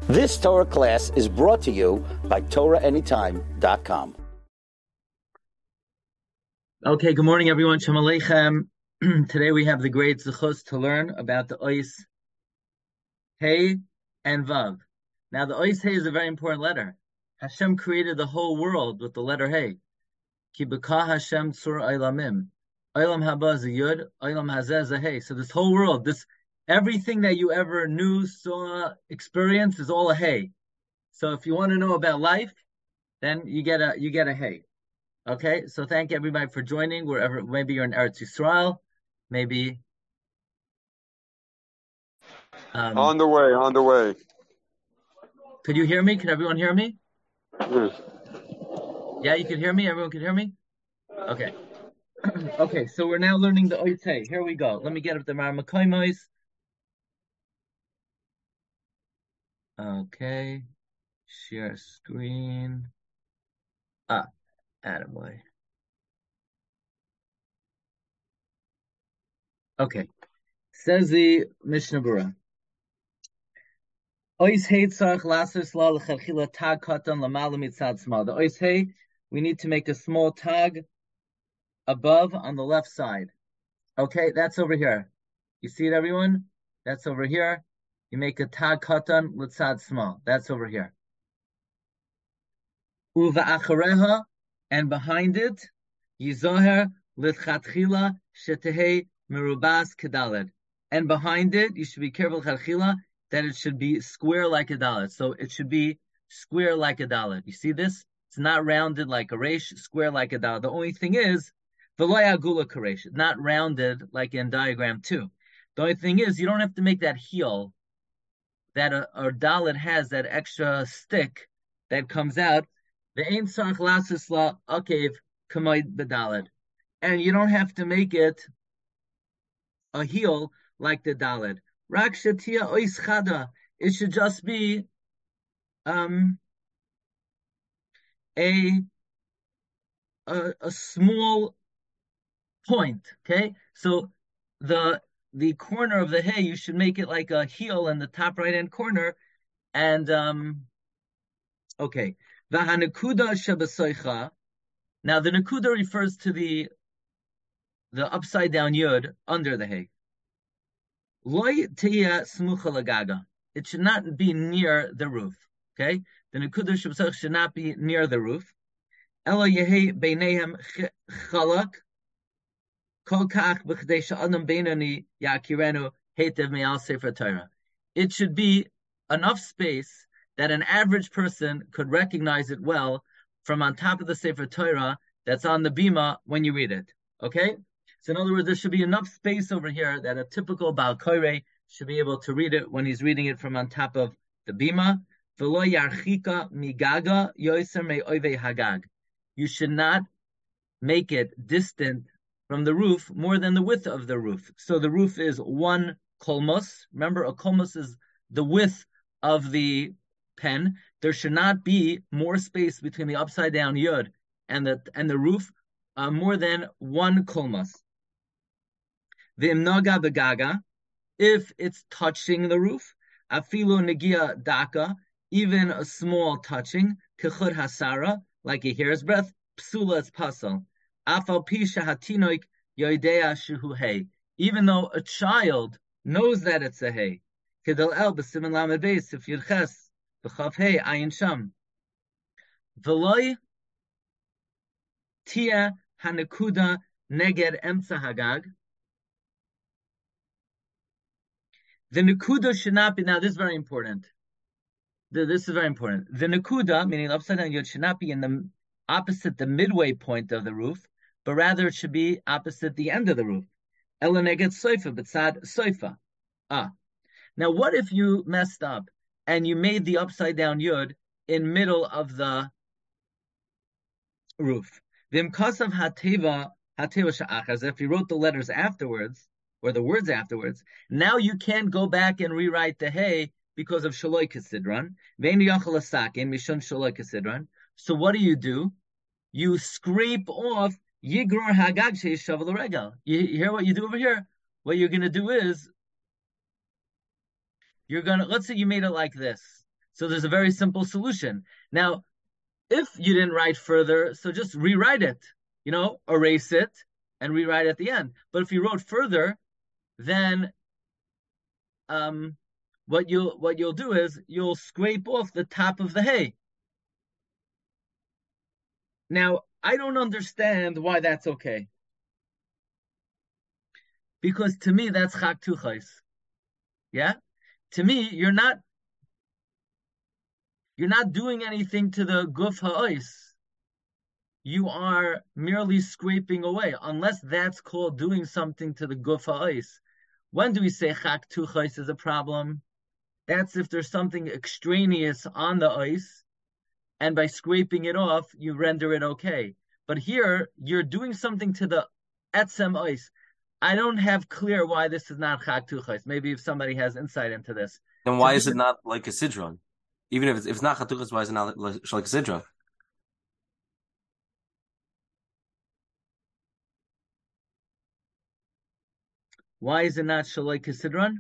This Torah class is brought to you by TorahAnytime.com. Okay, good morning, everyone. Shalom Aleichem. Today we have the great zechus to learn about the ois Hey and Vav. Now, the ois Hey is a very important letter. Hashem created the whole world with the letter Hey. Ki b'ka Hashem tzur olamim. Olam haba is a yud, olam hazeh is a Hey. So this whole world, everything that you ever knew, saw, experienced is all a Hey. So if you want to know about life, then you get a Hey. Okay, so thank everybody for joining. Wherever, maybe you're in Eretz Yisrael, maybe. On the way. Could you hear me? Can everyone hear me? Yes. Yeah, you can hear me? Everyone can hear me? Okay. Okay, so we're now learning the ois Hey. Here we go. Let me get up the Maramakoimos. Okay. Share screen. Attaboy. Okay. Says the Mishnah Berurah. Ois Hey tzarich lasos la l'chadchila tag katan lamala mitzad small. The ois Hey, we need to make a small tag above on the left side. Okay, that's over here. You see it, everyone? That's over here. You make a tag katan l'tzad small. That's over here. Uva achareha, and behind it, yizoher l'chadchila shetehei merubas kedaled. And behind it, you should be careful l'chadchila that it should be square like a dalet. So it should be square like a dalet. You see this? It's not rounded like a resh, square like a dalet. The only thing is, v'lo agula karesh, not rounded like in diagram 2. The only thing is, you don't have to make that heel that a dalet has, that extra stick that comes out. The ein sarach lasis la akev kamoid bedalet, and you don't have to make it a heel like the dalet. Rak shatia ois chada. It should just be a small point. Okay, so the corner of the Hey, you should make it like a heel in the top right hand corner, and okay. V'hanekuda shebesoicha. Now the nekuda refers to the upside down yud under the Hey. Loy teya smucha lagaga. It should not be near the roof. Okay, the nekuda shebesoicha should not be near the roof. Elo yehi beinehem chalak. It should be enough space that an average person could recognize it well from on top of the Sefer Torah that's on the bima when you read it. Okay? So in other words, there should be enough space over here that a typical Baal Koreh should be able to read it when he's reading it from on top of the bima. You should not make it distant from the roof more than the width of the roof. So the roof is 1 kolmos. Remember, a kolmos is the width of the pen. There should not be more space between the upside down yud and the roof, more than 1 kolmos. V'imnaga begaga, if it's touching the roof, afilu negia daka, even a small touching, kechud hasara, like a hair's breadth, psula is pasal. Even though a child knows that it's a Hey. Veloy tia hanekuda neged emtza hagag. The nekuda should not be, now this is very important. This is very important. The nekuda, meaning the upside down yod, should not be in the opposite the midway point of the roof, but rather it should be opposite the end of the roof. Ela neged soifa, b'tzad soifa. Now what if you messed up and you made the upside down yud in middle of the roof? V'imkasav hateva sha'achas, if you wrote the letters afterwards, or the words afterwards, now you can't go back and rewrite the Hey because of shaloi kasidran. Ve'en yachal asakin mishon shaloi kasidran. So what do? You scrape off yigror hagag sheishav l'regel. You hear what you do over here? What you're going to do is, let's say you made it like this. So there's a very simple solution. Now, if you didn't write further, so just rewrite it, erase it and rewrite at the end. But if you wrote further, then what you'll do is you'll scrape off the top of the hay. Now, I don't understand why that's okay. Because to me, that's chak tuchais. Yeah? To me, you're not doing anything to the guf ha'ois. You are merely scraping away, unless that's called doing something to the guf ha'ois. When do we say chak tuchais is a problem? That's if there's something extraneous on the ice, and by scraping it off, you render it okay. But here, you're doing something to the etzem ice. I don't have clear why this is not chak tuchais. Maybe if somebody has insight into this. Then why is it not like a sidron? Even if it's not chak tuchais, why is it not like a sidron? Why is it not shaloi kisidron?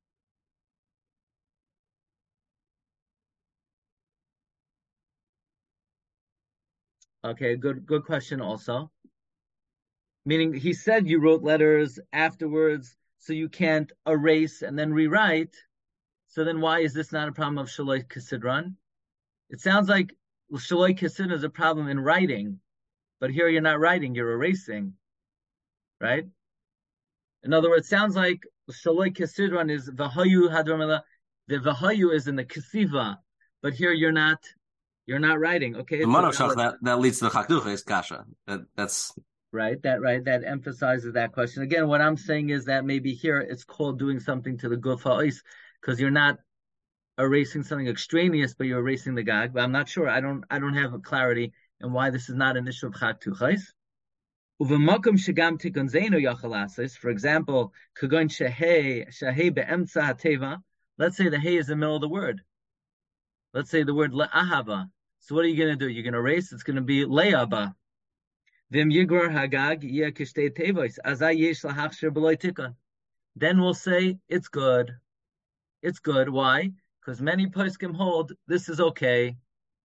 Okay, good question also. Meaning he said you wrote letters afterwards, so you can't erase and then rewrite. So then why is this not a problem of shaloi kisidron? It sounds like shaloi kisidron is a problem in writing, but here you're not writing, you're erasing, right? In other words, it sounds like shaloi kisidron is v'hayu hadramela. The v'hayu is in the kesiva, but here you're not writing. Okay, the monoshach that leads to the chak tuchais kasha. That's right. That emphasizes that question. Again, what I'm saying is that maybe here it's called doing something to the guf ha'ois because you're not erasing something extraneous, but you're erasing the gag. But I'm not sure. I don't have a clarity in why this is not an issue of chak tuchais. Uvemakom shegam tikun zeinu yachalasis. For example, kagon shehei be'emtza hateva. Let's say the hey is in the middle of the word. Let's say the word le'ahava. So what are you going to do? You're going to erase. It's going to be le'aba. Vim yigrar hagag yeh kishtei tevois. Azay yesh lahachshir b'loy tikun. Then we'll say it's good. It's good. Why? Because many poskim hold this is okay.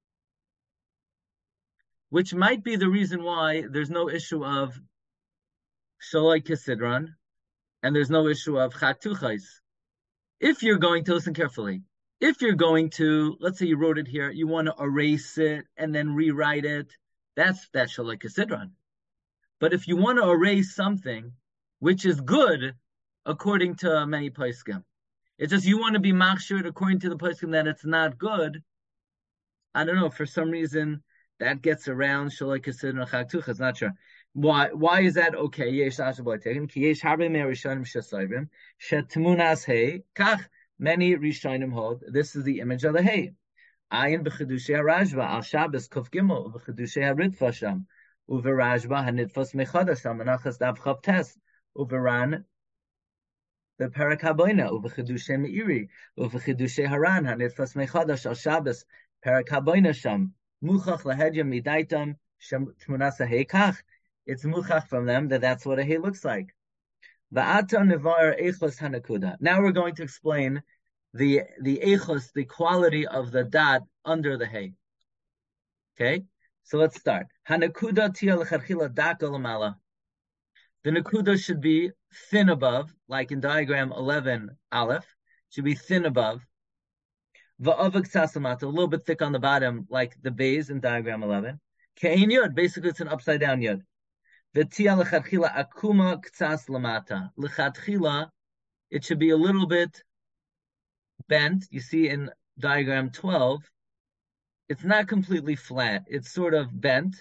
Which might be the reason why there's no issue of shaloi kisidron, and there's no issue of chak tuchais. If you're going to listen carefully, if you're going to, let's say you wrote it here, you want to erase it and then rewrite it, that's shaloi kisidron. But if you want to erase something, which is good according to many poskim, it's just you want to be machshured according to the poskim that it's not good. I don't know, for some reason that gets around shaloi kisidron chak tuchais. Not sure. Why is that okay? Yesh ashaboy taken. Ki yesh harbe me rishonim shesayvim shetmunas hey kach. Many rishonim hold this is the image of the hay. Ayin b'chedushay harashba al Shabbos kuf gimel b'chedushay haritva sham uverashba hanitfas mechadas sham anachas dav chav tes uveran the parak haboina uvechedushay meiri uvechedushay haran hanitfas mechadas al Shabbos parak haboina sham muchach lahedya midaitam sham tmunas hay kach. It's muchach from them that's what a hay looks like. Va'ata nevar echos hanakuda. Now we're going to explain the echos, the quality of the dot under the hay. Okay, so let's start. Hanakuda tia lecharchila daka lamala. The nakuda should be thin above, like in diagram 11 aleph, should be thin above. Va'avak sasamata, a little bit thick on the bottom, like the bays in diagram 11. Ke'in yud, basically it's an upside down yud. V'tia lechatchila akuma ktsas lamata. Lechatchila, it should be a little bit bent. You see in diagram 12, it's not completely flat. It's sort of bent.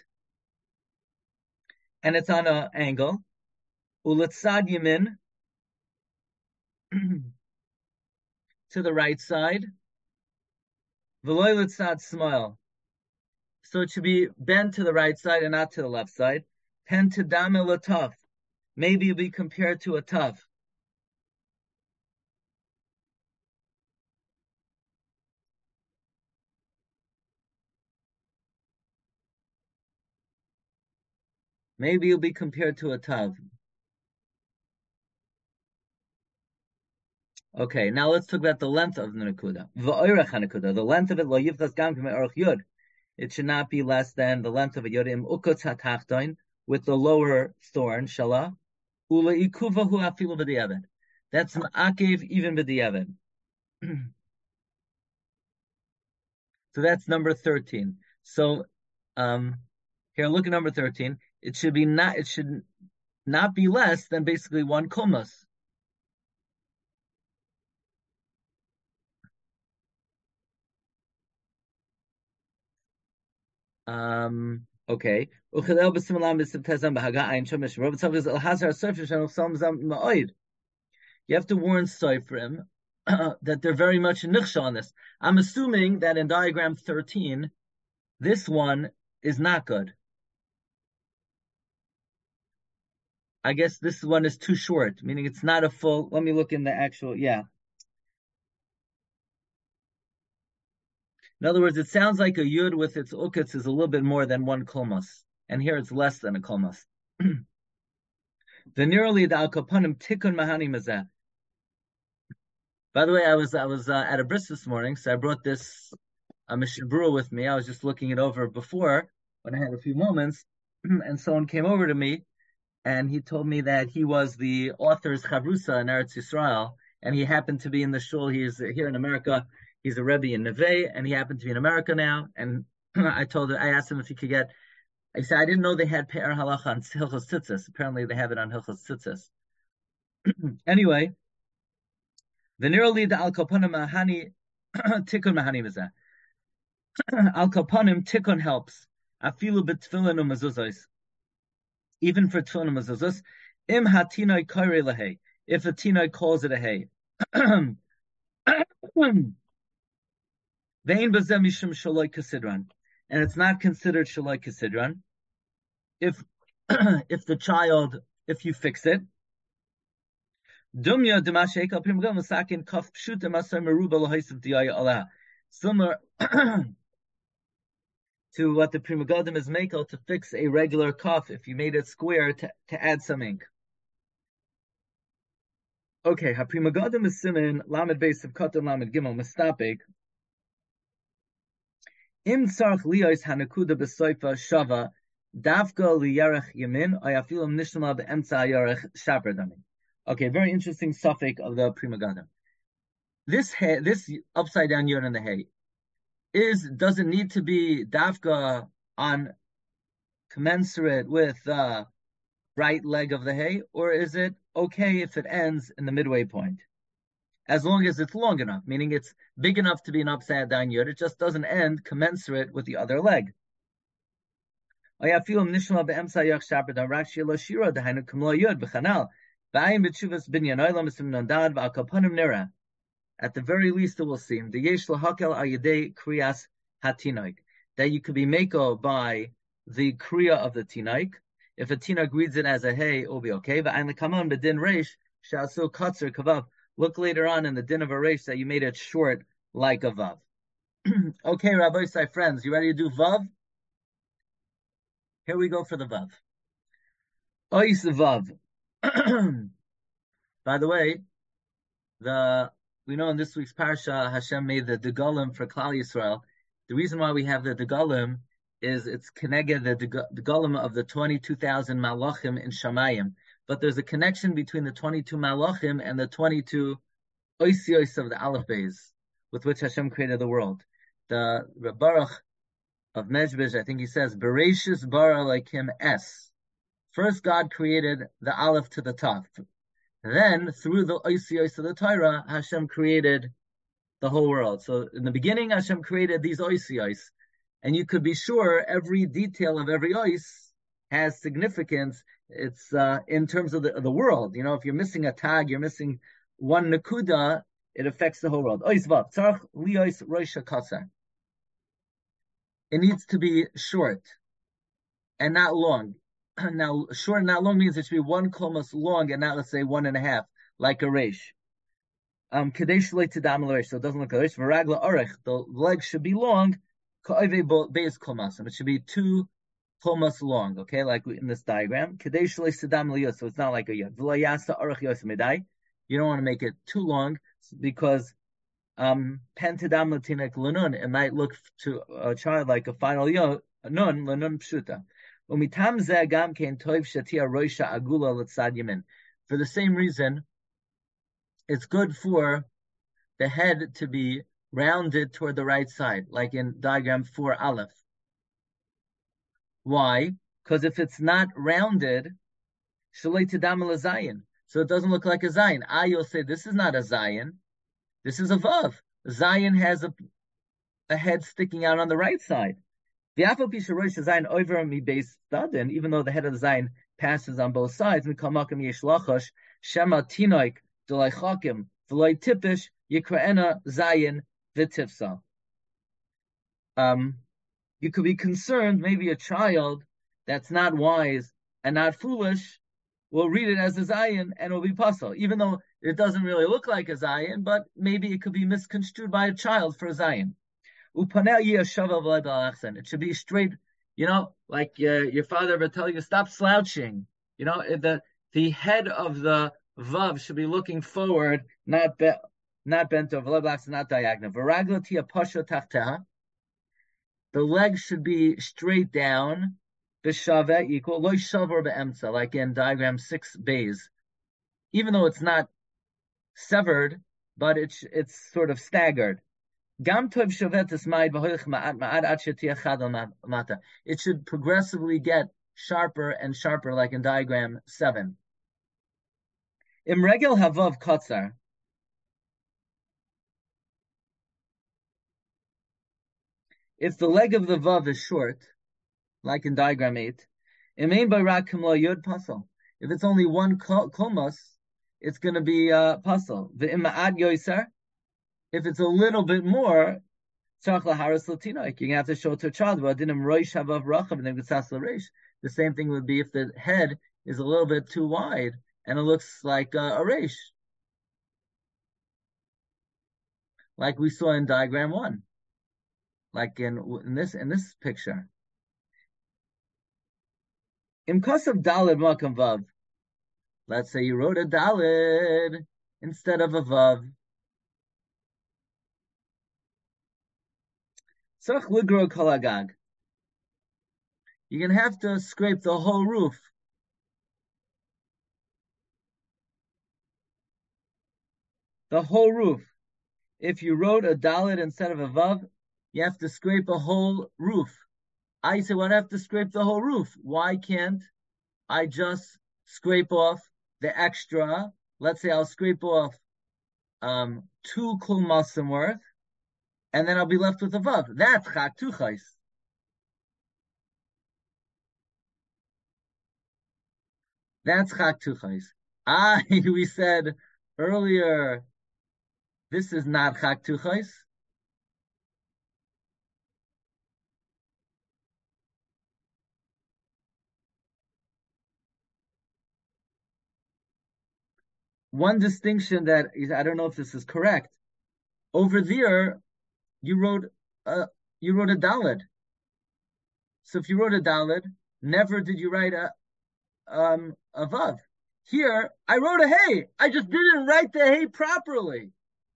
And it's on an angle. Uletzad yamin, to the right side. V'loy letzad smile. So it should be bent to the right side and not to the left side. Pen to damel lataf. Maybe it'll be compared to a tuf. Maybe it'll be compared to a tav. Okay, now let's talk about the length of the Nakuda. V'oirech HaNakuda. The length of it, lo yivchas gam k'mei orach yud. It should not be less than the length of a yud im ukotz hatachtoin, with the lower thorn, shala, ula ikuvahu afilu b'diavad. That's an akev even b'diavad. So that's number 13. So, here, look at number 13. It should not be less than basically 1 kumas. Okay. You have to warn Seifrim that they're very much nichsha on this. I'm assuming that in diagram 13, this one is not good. I guess this one is too short, meaning it's not a full. Let me look in the actual. Yeah. In other words, it sounds like a yud with its uketz is a little bit more than 1 kolmas, and here it's less than a kolmas. The nearly the al kapanim tikkun mahani mazeh. By the way, I was at a bris this morning, so I brought this Mishnah Berurah with me. I was just looking it over before when I had a few moments, and someone came over to me, and he told me that he was the author's chavrusa in Eretz Yisrael, and he happened to be in the shul. He's here in America. He's a Rebbe in Neve, and he happened to be in America now. And I asked him if he could get. I said I didn't know they had Pe'er Halacha on Hilchos Tzitzis. Apparently, they have it on Hilchos Tzitzis. Anyway, v'nirali the al kapanim mahani tikkun mahani mizeh. Al kapanim tikkun helps. Afilu b'tfilin u'mezuzos. Even for tefillin u'mezuzos, im hatinoi kairei lahei. If a tinoi calls it a hay. Vein bazeh mishum shaloi kasidran, and it's not considered shaloi kasidran if the child, if you fix it. Dumya demashek al primagam masakin kaf pshuta masar meruba lahaysav diyaya Allah. Similar to what the Pri Megadim is makel to fix a regular kaf if you made it square to add some ink. Okay, ha Pri Megadim is simin lamed beis of katan lamed gimel mistapik. Im tzarch liyos hanakuda b'soifa shava davka liyarech yamin ayafilim nishma be'emtza yarech shaperdami. Okay, very interesting suffix of the Pri Megadim. This upside down yod in the hay does it need to be davka on commensurate with the right leg of the hay, or is it okay if it ends in the midway point? As long as it's long enough, meaning it's big enough to be an upside down yod, it just doesn't end commensurate with the other leg. At the very least, it will seem that you could be mako by the kriya of the tinaik. If a tinaik reads it as a hey, it will be okay. Look later on in the din of a reish that you made it short like a vav. Okay, Rabbi Sai friends, you ready to do vav? Here we go for the vav. Ois vav. By the way, we know in this week's parsha, Hashem made the degalim for Klal Yisrael. The reason why we have the degalim is it's keneged the degalim of the 22,000 malachim in Shamayim. But there's a connection between the 22 malachim and the 22 oisios of the Aleph Beis, with which Hashem created the world. The Baruch of Mezbish, I think he says, Bereshis bara like him es. First, God created the Aleph to the top. Then, through the oisios of the Torah, Hashem created the whole world. So, in the beginning, Hashem created these oisios, and you could be sure every detail of every ois has significance. It's in terms of the world. You know, if you're missing a tag, you're missing one nakuda, it affects the whole world. It needs to be short and not long. Now, short and not long means it should be 1 komas long and not, let's say, 1.5, like a reish. Kadesh le tadam l'reish, so it doesn't look like a reish. Varagla orech, the leg should be long. Ka'ove beis komas, it should be 2 komas long, okay, like in this diagram. Kadesh le tadam l'yos, so it's not like a yod. V'lo yasa orech yos medai. You don't want to make it too long. because pentadam latinek lanun, it might look to a child like a final nun lanun pshuta. Umitam ze gam kein toiv shatia roisha agula letzad yamin. For the same reason, it's good for the head to be rounded toward the right side, like in diagram 4 Aleph. Why? Because if it's not rounded, shalei tadam el zayin, so it doesn't look like a zayin. You'll say this is not a zayin, this is a vav. Zayin has a head sticking out on the right side. Even though the head of the zayin passes on both sides, shema tinoik delay chakim v'loy tipish yikraena zayin v'tifsa. You could be concerned, maybe a child that's not wise and not foolish will read it as a zayin and will be puzzled, even though it doesn't really look like a zayin, but maybe it could be misconstrued by a child for a zayin. It should be straight, like your father would tell you, stop slouching. The head of the vav should be looking forward, not bent over, not diagonal. The legs should be straight down, b'shaveh equal, lo shavar be'emtza, like in diagram 6 bays. Even though it's not severed, but it's sort of staggered. It should progressively get sharper and sharper, like in diagram 7. Imregel havav kotzar. If the leg of the vav is short, like in diagram 8, if it's only one komas, it's going to be pasal. If it's a little bit more, you're going to have to show it to a child. The same thing would be if the head is a little bit too wide and it looks like a reish, like we saw in diagram 1, like in this picture. In Kosav Daled Makam Vav, let's say you wrote a Daled instead of a Vav. You're going to have to scrape the whole roof. The whole roof. If you wrote a Dalet instead of a Vav, you have to scrape a whole roof. I say, well, I have to scrape the whole roof. Why can't I just scrape off the extra? Let's say I'll scrape off 2 kulmasim worth, and then I'll be left with a vav. That's chak tuchais. That's chak tuchais. We said earlier, this is not chak tuchais. One distinction that is, I don't know if this is correct. Over there, you wrote a daled. So if you wrote a daled, never did you write a vav. Here, I wrote a hey. I just didn't write the hey properly.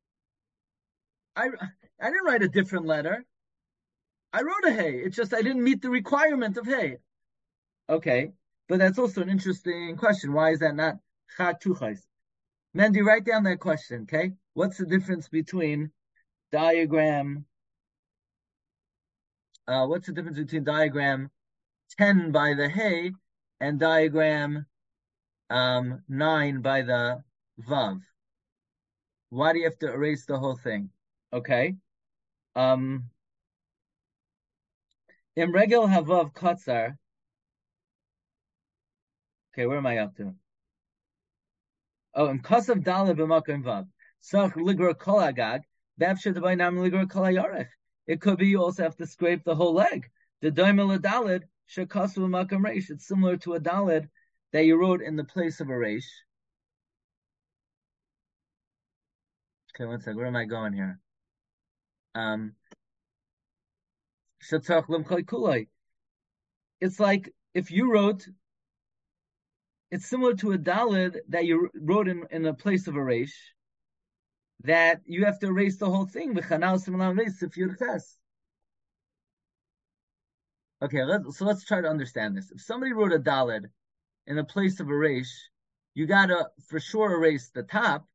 I didn't write a different letter. I wrote a hey. It's just I didn't meet the requirement of hey. Okay, but that's also an interesting question. Why is that not chak tuchais? Mendy, write down that question, okay? What's the difference between diagram 10 by the hay and diagram 9 by the vav? Why do you have to erase the whole thing? Okay. Im regel havav katzar. Okay, where am I up to? Oh, in kasav daled b'makom vav. Sach ligra kol agag. B'afshir d'bay nam ligra kol hayarech. It could be you also have to scrape the whole leg. The doimel daled shekasu b'makom reish. It's similar to a daled that you wrote in the place of a reish. Okay, one sec. Where am I going here? It's like if you wrote. It's similar to a daled that you wrote in a place of a reish. that you have to erase the whole thing. Okay, let's try to understand this. If somebody wrote a daled in the place of a resh, you gotta for sure erase the top.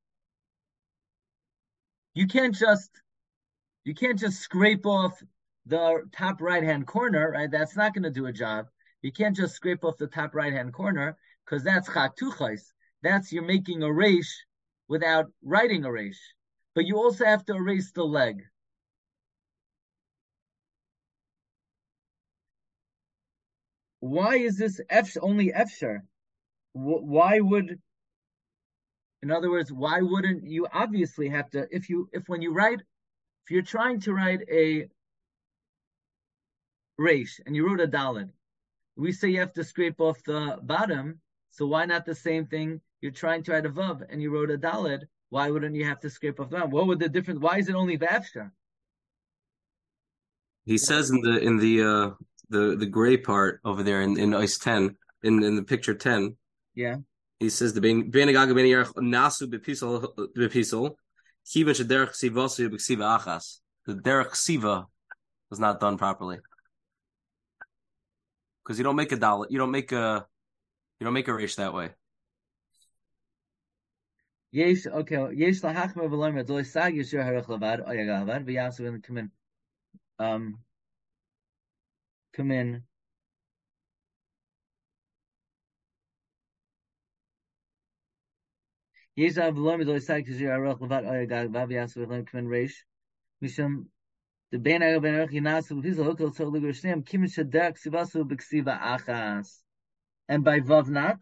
You can't just scrape off the top right-hand corner, right? That's not going to do a job. You can't just scrape off the top right-hand corner because that's chatuchais. That's you're making a resh without writing a resh. But you also have to erase the leg. Why is this only efshar? Why would, in other words, why wouldn't you obviously have to, if you're trying to write a resh and you wrote a daled, we say you have to scrape off the bottom, so why not the same thing? You're trying to write a vav and you wrote a daled, why wouldn't you have to scrape off the bottom? What would the difference? Why is it only v'efshar? He says in the gray part over there in ice 10, in the picture 10. Yeah. He says the ben agag ben yarch nasu bepisol kiva shederach sivasu b'ksiva achas. The derech siva was not done properly because you don't make a dalet, you don't make a resh that way. Yesh Yesh lahachmer v'lomer do sag yeshur harach lavad oyagavad v'yasu in come in. Yezav v'lomer do sag yeshur harach lavad oyagavad v'yasu in come in reish mishum the ben agag ben yarch yinasu v'pizol okol so l'gershnem kim shadek sivasu b'ksiva achas, and by vav not.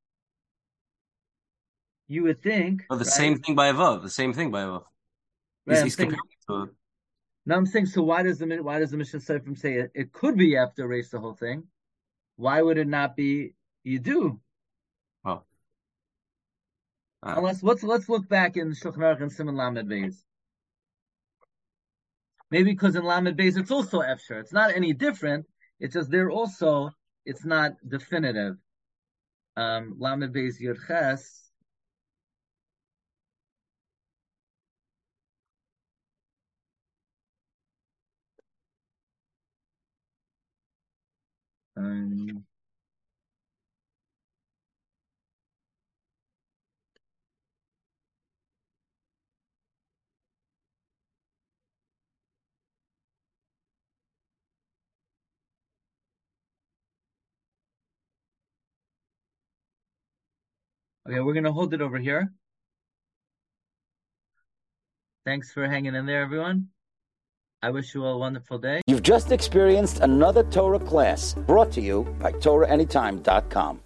You would think. Oh, the same thing by Vav. The same thing by Vav. Right, he's comparing to. No, I'm saying. So why does the Mishnah Seifrim say it could be you have to erase the whole thing? Why would it not be you do? Oh. Unless let's look back in Shulchan Aruch and Siman Lamed Beis. Maybe because in Lamed Beis it's also efshar. It's not any different. It's just there also. It's not definitive. Lamed Beis Yud Ches. Okay, we're going to hold it over here. Thanks for hanging in there, everyone. I wish you all a wonderful day. You've just experienced another Torah class brought to you by TorahAnytime.com.